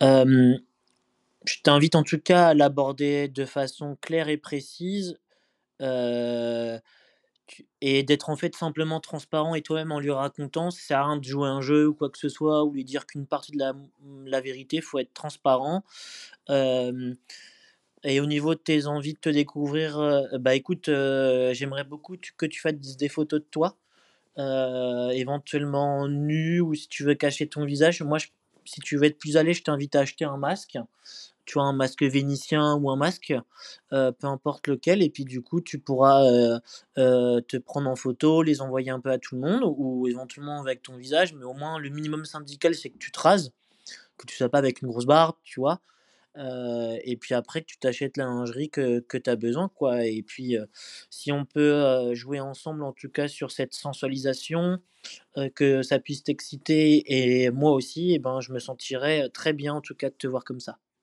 Hem, je t'invite en tout cas à l'aborder de façon claire et précise, heu, et d'être en fait simplement transparent et toi-même en lui racontant. Ça sert à rien de jouer un jeu ou quoi que ce soit ou lui dire qu'une partie de la vérité. Faut être transparent. Hem Et au niveau de tes envies de te découvrir, bah, écoute, j'aimerais beaucoup que tu fasses des photos de toi, éventuellement nu ou si tu veux cacher ton visage. Moi, si tu veux être plus à l'aise, je t'invite à acheter un masque. Tu vois, un masque vénitien ou un masque, peu importe lequel et puis du coup, tu pourras, te prendre en photo, les envoyer un peu à tout le monde ou éventuellement avec ton visage, mais au moins le minimum syndical, c'est que tu te rases, que tu sois pas avec une grosse barbe, tu vois? Et puis après que tu t'achètes la lingerie que tu as besoin, quoi et puis, si on peut, jouer ensemble en tout cas sur cette sensualisation, que ça puisse t'exciter et moi aussi et ben, je me sentirais, très bien en tout cas de te voir comme ça.